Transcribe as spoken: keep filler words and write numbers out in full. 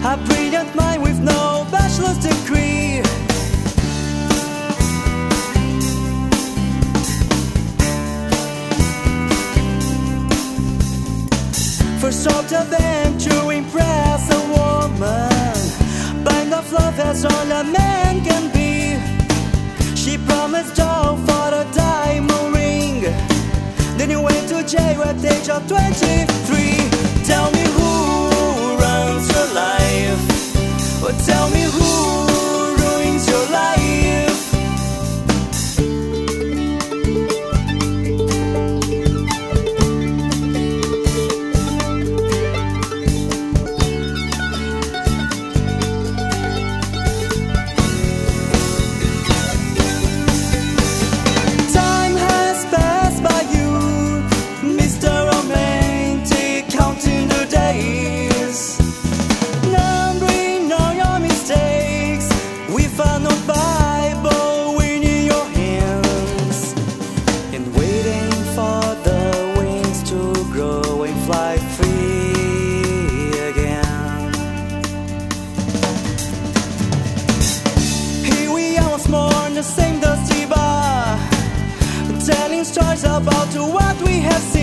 A brilliant mind with no bachelor's degree. First of the then to impress a woman, bind of love as all a man can be. She promised dough for a diamond ring, then you went to jail at the age of twenty-three. Tell me who runs your life, or tell me who ruins your life. Fly free again. Here we are once more in the same dusty bar, telling stories about what we have seen.